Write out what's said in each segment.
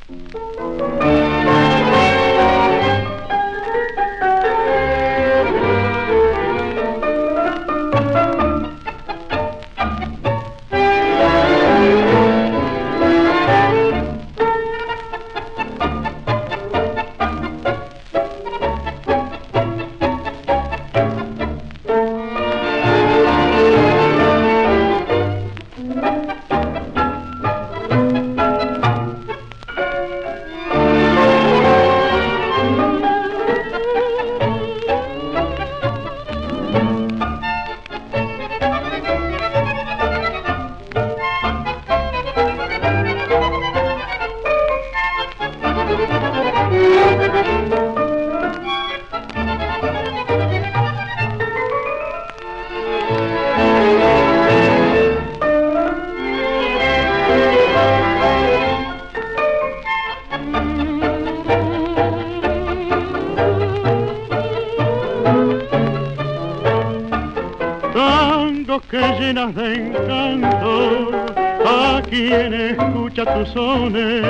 Que llenas de encanto a quien escucha tus sones,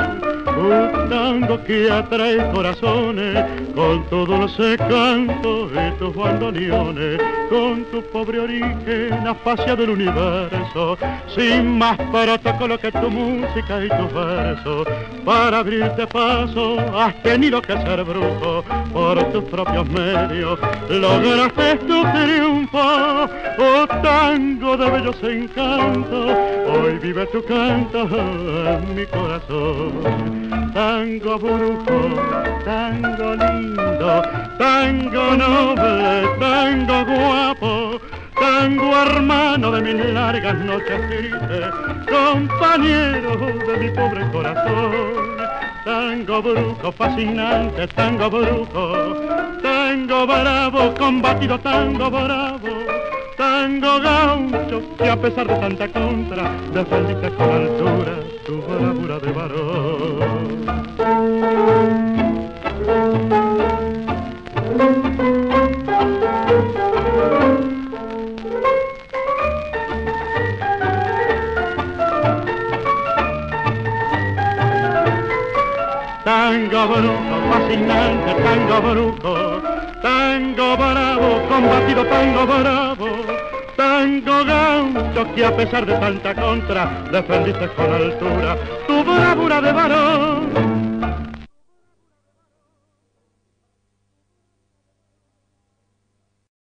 un tango que atrae corazones con tu dulce canto y tus bandoneones, con tu pobre origen apaciado el universo, sin más protocolo que tu música y tus versos. Para abrirte paso has tenido que ser brujo, por tus propios medios lograste tu triunfo. Oh tango de bellos encantos, hoy vive tu canto en mi corazón. Tango brujo, tango lindo, tango noble, tango guapo, tango hermano de mis largas noches tristes, compañero de mi pobre corazón. Tango brujo fascinante, tango brujo, tango bravo, combatido tango bravo, tango gaucho que a pesar de tanta contra defendiste con altura tu bravura de varón. Tango brujo, fascinante, tango brujo, tango bravo, combatido tango bravo, tango gaucho que a pesar de tanta contra defendiste con altura tu bravura de varón.